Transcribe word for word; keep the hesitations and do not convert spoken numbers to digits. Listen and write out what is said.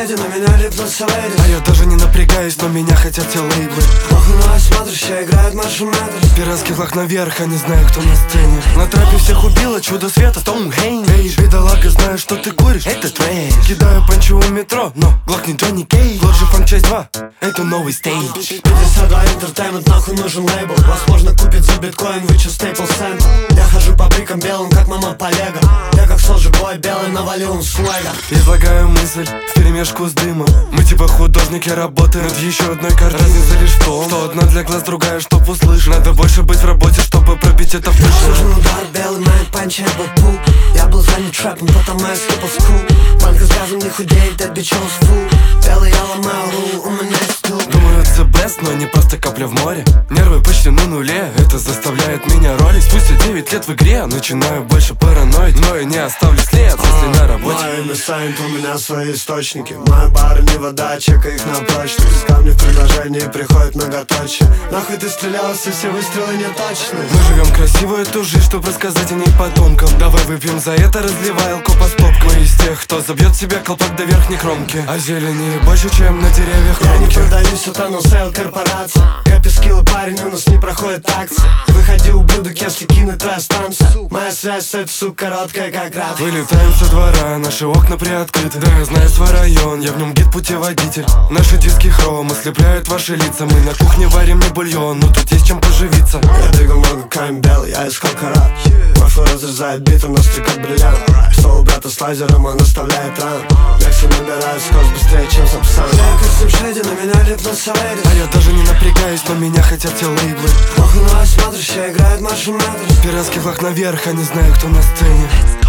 шейде, на меня липнут все леди. А я даже не напрягаюсь, но меня хотят все лейблы. Охуенно смотришь, я играют марши метр. Пиратский флаг наверх, я не знаю, кто на сцене. На трапе всех убило чудо света, Стоунхейндж. Эй, бедолага, знаю, что ты куришь, это трэш. Кидаю панчу у метро, но глок не Джонни Кейдж. Лоджи Фанк часть два, это новый стейдж. пятьдесят два Entertainment, нахуй нужен лейбл. Возможно купит за биткоин, вычу Staples Center. Я хожу по брикам белым, как мама по лего. Я как Soulja Boy, белый навалил он слэга. Излагаю мысль вперемешку с дымом. Мы типа художники работаем над еще одной картиной. Разница лишь в том, что одна для глаз, другая, чтоб услышать. Надо больше быть в работе, чтобы пробить это в душе. Нужен удар, белый мэн, панч, это пул. Я был занят трэпом, потому я скипал скул. Банка с газом не худеет, that bitch on full. Белый я ломаю рул, у меня есть стул. Думаю, это best, но не просто капля в море. Нервы почти на нуле, это заставляет меня ролить. Спустя девять лет в игре начинаю больше параноить. Но я не оставлю след, если на работе. Мое имя Сайнт, у меня свои источники. Мои бары не вода, чекай их на прочность. Камни в предложении приходят многоточие. Нахуй ты стрелялся, все выстрелы не точны. Мы живем красиво эту жизнь, чтобы рассказать о ней потомкам. Давай выпьем за это, разливай алко по стопкам. Мы из тех, кто забьет себе колпак до верхней кромки. А зелени больше, чем на деревьях Я не хроники. продаюсь, утонул сейл корпорация. Кэпи скиллы, парень, у нас не проходит акция. Выходи, ублюдок, если кинуть твоя станция. Моя связь, это сука, короткая, как рад. Вылетаем со двора, наши окна приоткрыты. Да, я знаю свой район, я в нем гид-путеводитель. Наши диски хром ослепляют ваши лица. Мы на кухне варим не бульон, но тут есть чем поживиться. Я двигал много камень белый, я искал карат. Прошлое разрезает битом, острый как бриллиант. Что у брата с лазером, он оставляет ран. Вексель набирает скорость быстрее, чем сапсан. Я как Сим Шейди, на меня липнут все леди. А я даже не напрягаюсь, но меня хотят все лейблы. Охуенно смотришь, я играют марши метр. Пиратский флаг наверх, я не знаю, кто на сцене.